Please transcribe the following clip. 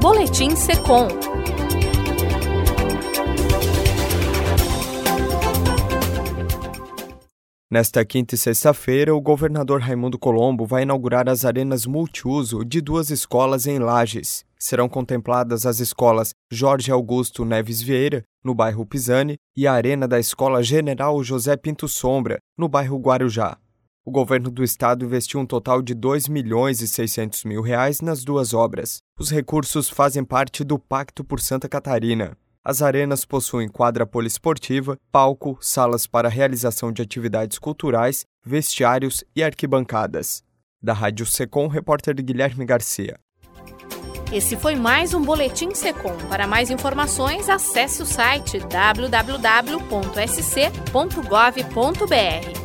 Boletim Secom. Nesta quinta e sexta-feira, o governador Raimundo Colombo vai inaugurar as arenas multiuso de 2 escolas em Lages. Serão contempladas as escolas Jorge Augusto Neves Vieira, no bairro Pisani, e a arena da Escola General José Pinto Sombra, no bairro Guarujá. O governo do estado investiu um total de R$ 2.600.000 nas 2 obras. Os recursos fazem parte do Pacto por Santa Catarina. As arenas possuem quadra poliesportiva, palco, salas para realização de atividades culturais, vestiários e arquibancadas. Da Rádio Secom, repórter Guilherme Garcia. Esse foi mais um Boletim Secom. Para mais informações, acesse o site www.sc.gov.br.